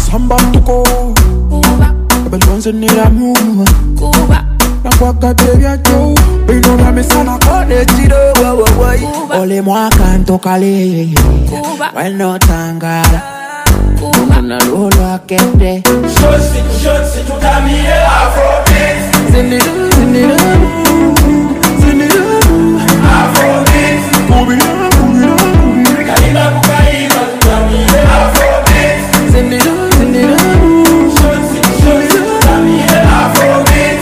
samba tuko Belonze ni la muma Na kwa katevya joe Bino na mesana kone chido Ole mwaka ntokale Weno tangala Na lolo akende Shotsi tutamie Afrobeat Zindiru Afrobeat Kubira Kaimba kukaiba tutamie Afrobeat Zindiru Shotsi tutamie Afrobeat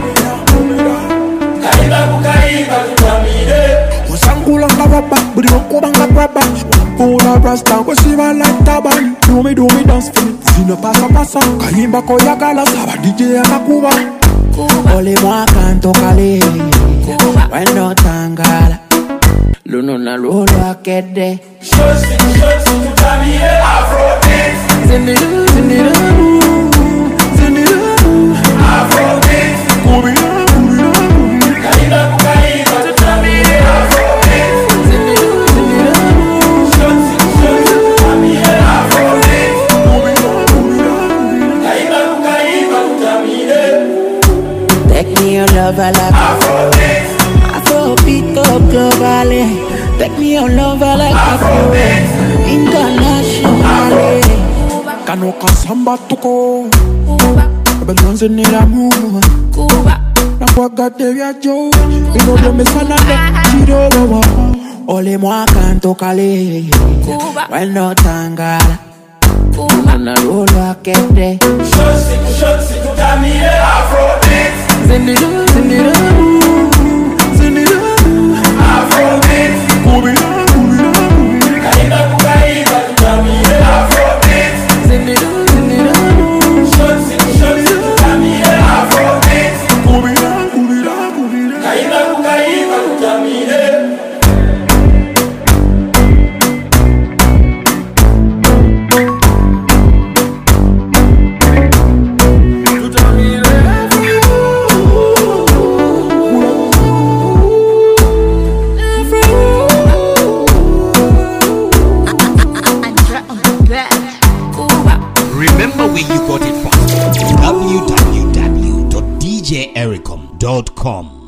Kaimba kukaiba tutamie Wasangula ngaraba Budi wakoba ngaraba Pula rasta Wasiva like taban Do me dance for me Zina pasa Kaimba koyagala Saba DJ akakuba Ole mwaka ntokale Weno tangala Luno na lolo akede Shotsi tutamie Afrobeat Zindiru Afrobeat Kubira Kaimba kukaiba tutamie Afrobeat Shotsi tutamie Afrobeat Kaimba kukaiba tutamie Take me your lover like Afrobeat Afrobeat up globally Take me your lover like Afrobeat Internationally Kano kasamba tuko Belonze ni la muma Na kwa katevya joe Bino de mesana de chido wawa Ole mwaka ntokale Weno tangala Na lolo akende Shotsi tutamie Afrobeat Zindiru Afrobeat Kubira Kaimba kukaiba tutamie Afrobeat Zindiru Shotsi tutamie Afrobeat Kubira Kaimba kukaiba tutamie Remember where you got it from. www.djericom.com